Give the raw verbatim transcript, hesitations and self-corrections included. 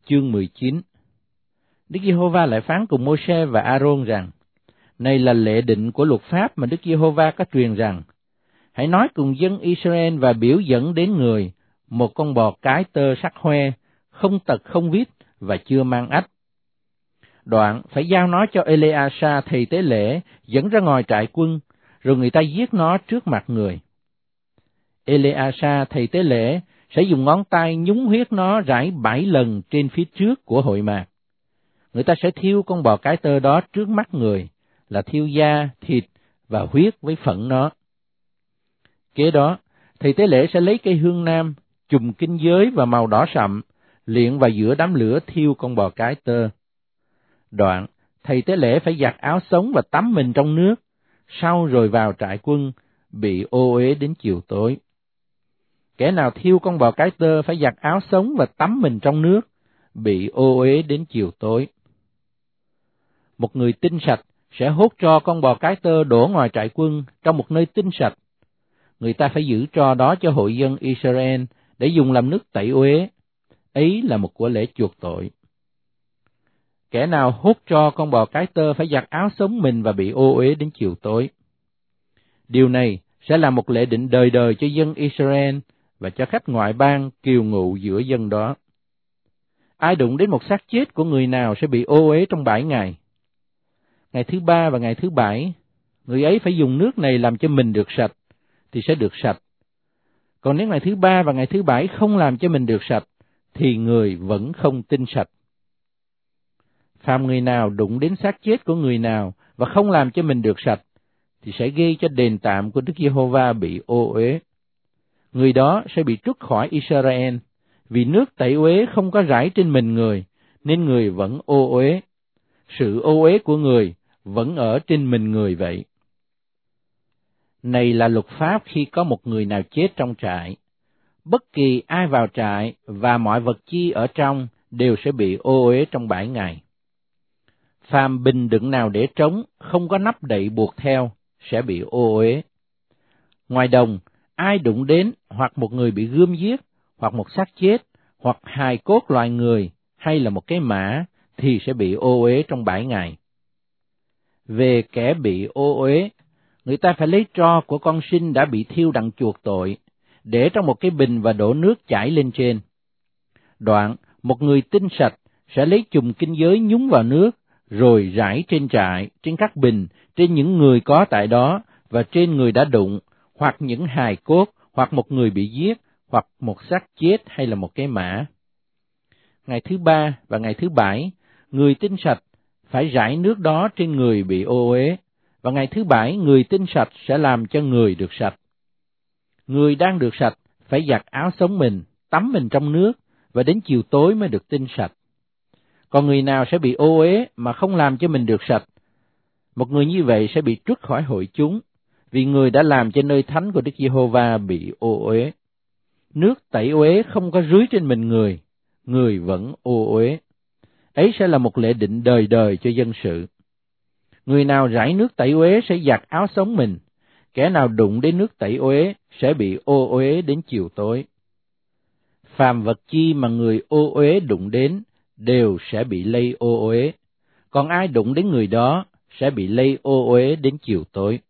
chương mười chín. Đức Giê-hô-va lại phán cùng Mô-sê và A-rôn rằng: Này là lệ định của luật pháp mà Đức Giê-hô-va có truyền rằng: Hãy nói cùng dân Israel và biểu dẫn đến người một con bò cái tơ sắc hoe, không tật không vít và chưa mang ách. Đoạn phải giao nó cho Ê-lê-a-sa thầy tế lễ dẫn ra ngoài trại quân, rồi người ta giết nó trước mặt người. Ê-lê-a-sa thầy tế lễ sẽ dùng ngón tay nhúng huyết nó rải bảy lần trên phía trước của hội mạc. Người ta sẽ thiêu con bò cái tơ đó trước mắt người, là thiêu da, thịt và huyết với phận nó. Kế đó, thầy tế lễ sẽ lấy cây hương nam, chùm kinh giới và màu đỏ sậm, liệng vào giữa đám lửa thiêu con bò cái tơ. Đoạn, thầy tế lễ phải giặt áo sống và tắm mình trong nước, sau rồi vào trại quân, bị ô uế đến chiều tối. Kẻ nào thiêu con bò cái tơ phải giặt áo sống và tắm mình trong nước, bị ô uế đến chiều tối. Một người tinh sạch sẽ hốt tro con bò cái tơ đổ ngoài trại quân trong một nơi tinh sạch. Người ta phải giữ tro đó cho hội dân Israel để dùng làm nước tẩy uế. Ấy là một của lễ chuộc tội. Kẻ nào hốt tro con bò cái tơ phải giặt áo sống mình và bị ô uế đến chiều tối. Điều này sẽ là một lệ định đời đời cho dân Israel và cho khách ngoại bang kiều ngụ giữa dân đó. Ai đụng đến một xác chết của người nào sẽ bị ô uế trong bảy ngày. Ngày thứ ba và ngày thứ bảy, người ấy phải dùng nước này làm cho mình được sạch, thì sẽ được sạch. Còn nếu ngày thứ ba và ngày thứ bảy không làm cho mình được sạch, thì người vẫn không tinh sạch. Phàm người nào đụng đến xác chết của người nào và không làm cho mình được sạch, thì sẽ gây cho đền tạm của Đức Giê-hô-va bị ô uế. Người đó sẽ bị trút khỏi Israel, vì nước tẩy uế không có rải trên mình người, nên người vẫn ô uế. Sự ô uế của người vẫn ở trên mình người vậy. Này là luật pháp khi có một người nào chết trong trại. Bất kỳ ai vào trại và mọi vật chi ở trong đều sẽ bị ô uế trong bảy ngày. Phàm bình đựng nào để trống, không có nắp đậy buộc theo, sẽ bị ô uế. Ngoài đồng, ai đụng đến, hoặc một người bị gươm giết, hoặc một xác chết, hoặc hài cốt loài người, hay là một cái mã, thì sẽ bị ô uế trong bảy ngày. Về kẻ bị ô uế, người ta phải lấy tro của con sinh đã bị thiêu đặng chuộc tội, để trong một cái bình và đổ nước chảy lên trên. Đoạn, một người tinh sạch sẽ lấy chùm kinh giới nhúng vào nước, rồi rải trên trại, trên các bình, trên những người có tại đó, và trên người đã đụng, hoặc những hài cốt, hoặc một người bị giết, hoặc một xác chết hay là một cái mã. Ngày thứ ba và ngày thứ bảy, người tinh sạch phải rải nước đó trên người bị ô uế, và ngày thứ bảy người tinh sạch sẽ làm cho người được sạch. Người đang được sạch phải giặt áo sống mình, tắm mình trong nước, và đến chiều tối mới được tinh sạch. Còn người nào sẽ bị ô uế mà không làm cho mình được sạch, một người như vậy sẽ bị trút khỏi hội chúng, vì người đã làm cho nơi thánh của Đức Giê-hô-va bị ô uế. Nước tẩy uế không có rưới trên mình người, người vẫn ô uế. Ấy sẽ là một lệ định đời đời cho dân sự. Người nào rải nước tẩy uế sẽ giặt áo sống mình, kẻ nào đụng đến nước tẩy uế sẽ bị ô uế đến chiều tối. Phàm vật chi mà người ô uế đụng đến đều sẽ bị lây ô uế, còn ai đụng đến người đó sẽ bị lây ô uế đến chiều tối.